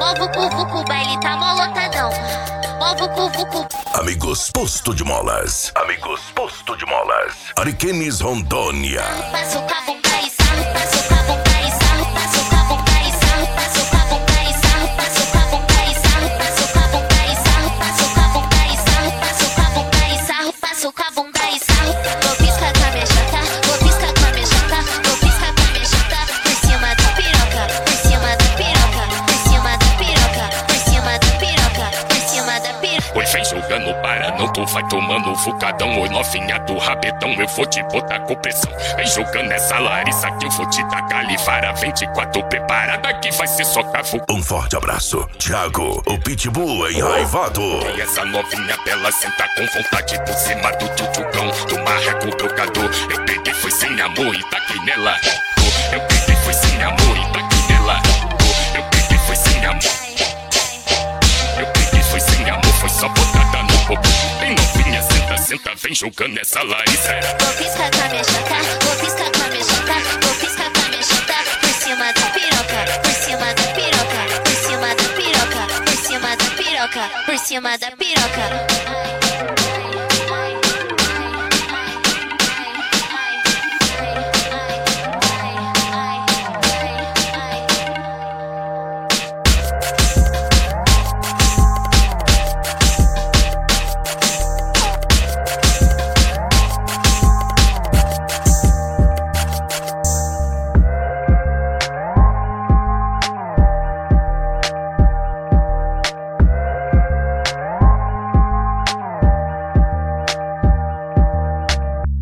Move o cu, baile tá mó lotadão. Move o cu. Amigos Posto de Molas. Amigos Posto de Molas. Ariquemes, Rondônia. Passa o cabo, cai, sarro, passa o cabo, cai, sarro, passa o cabo, cai, sarro, passa o cabo, cai, sarro, passa o cabo, cai, sarro, passa o cabo, cai, sarro, passa o cabo, cai, sarro, passa o cabo, cai, sarro, passa o cabo, cai, sarro. Vou piscar com a minha chata, vou piscar com a minha chata, vou piscar com a minha chata, por cima da piroca, por cima da piroca, por cima da piroca, por cima da piroca, por cima da piroca. Pois vem jogando para não, tu vai tomando fucadão. Oi, novinha do rabetão, eu vou te botar com pressão. Vem jogando essa Larissa que eu vou te dar califara. 24 preparada que vai ser só cafu. Um forte abraço, Thiago, o Pitbull enraivado. E essa novinha bela senta com vontade por cima do tchutchucão, do marreco brocador. Eu peguei, foi sem amor e taquei nela. Eu peguei, foi sem amor e taquei nela. Eu peguei, foi sem amor. Eu peguei, foi sem amor, foi só botada no corpo. Vem novinha, senta, vem jogando essa Larissa. Vou piscar com a minha chata, vou piscar com a minha chata, vou piscar com a minha chata, por cima da piroca, por cima da piroca, por cima da piroca, por cima da piroca, por cima da piroca.